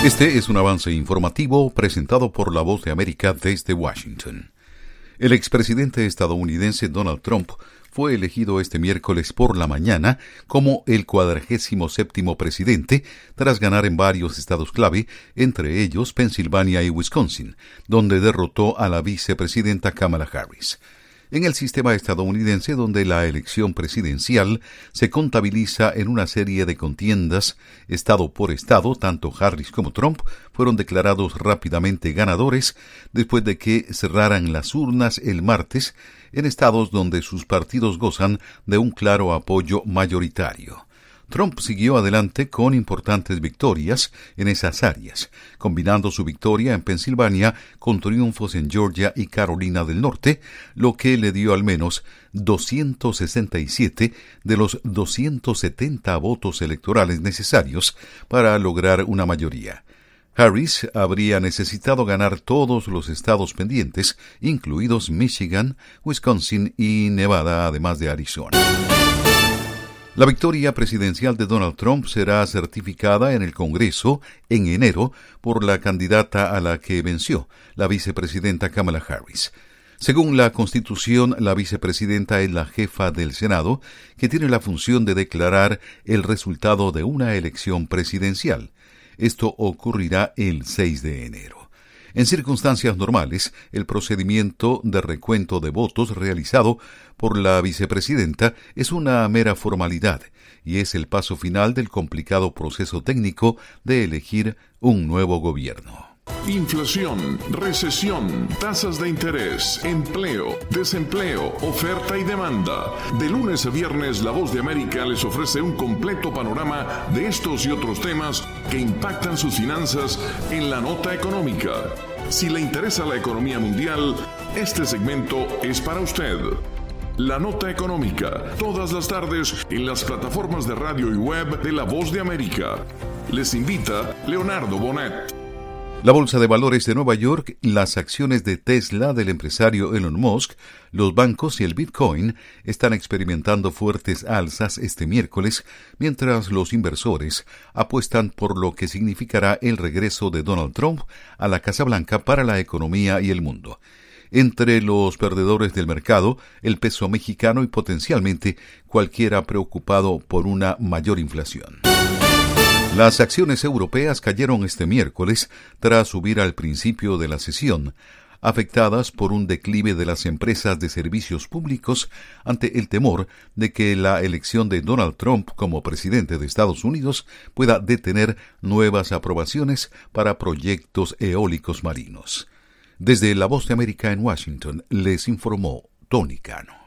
Este es un avance informativo presentado por La Voz de América desde Washington. El expresidente estadounidense Donald Trump fue elegido este miércoles por la mañana como el 47º presidente tras ganar en varios estados clave, entre ellos Pensilvania y Wisconsin, donde derrotó a la vicepresidenta Kamala Harris. En el sistema estadounidense, donde la elección presidencial se contabiliza en una serie de contiendas, estado por estado, tanto Harris como Trump fueron declarados rápidamente ganadores después de que cerraran las urnas el martes en estados donde sus partidos gozan de un claro apoyo mayoritario. Trump siguió adelante con importantes victorias en esas áreas, combinando su victoria en Pensilvania con triunfos en Georgia y Carolina del Norte, lo que le dio al menos 267 de los 270 votos electorales necesarios para lograr una mayoría. Harris habría necesitado ganar todos los estados pendientes, incluidos Michigan, Wisconsin y Nevada, además de Arizona. La victoria presidencial de Donald Trump será certificada en el Congreso en enero por la candidata a la que venció, la vicepresidenta Kamala Harris. Según la Constitución, la vicepresidenta es la jefa del Senado, que tiene la función de declarar el resultado de una elección presidencial. Esto ocurrirá el 6 de enero. En circunstancias normales, el procedimiento de recuento de votos realizado por la vicepresidenta es una mera formalidad y es el paso final del complicado proceso técnico de elegir un nuevo gobierno. Inflación, recesión, tasas de interés, empleo, desempleo, oferta y demanda. De lunes a viernes, La Voz de América les ofrece un completo panorama de estos y otros temas que impactan sus finanzas en la nota económica. Si le interesa la economía mundial, este segmento es para usted. La Nota Económica, todas las tardes en las plataformas de radio y web de La Voz de América. Les invita Leonardo Bonet. La Bolsa de Valores de Nueva York, las acciones de Tesla del empresario Elon Musk, los bancos y el Bitcoin están experimentando fuertes alzas este miércoles, mientras los inversores apuestan por lo que significará el regreso de Donald Trump a la Casa Blanca para la economía y el mundo. Entre los perdedores del mercado, el peso mexicano y potencialmente cualquiera preocupado por una mayor inflación. Las acciones europeas cayeron este miércoles tras subir al principio de la sesión, afectadas por un declive de las empresas de servicios públicos ante el temor de que la elección de Donald Trump como presidente de Estados Unidos pueda detener nuevas aprobaciones para proyectos eólicos marinos. Desde La Voz de América en Washington, les informó Tony Cano.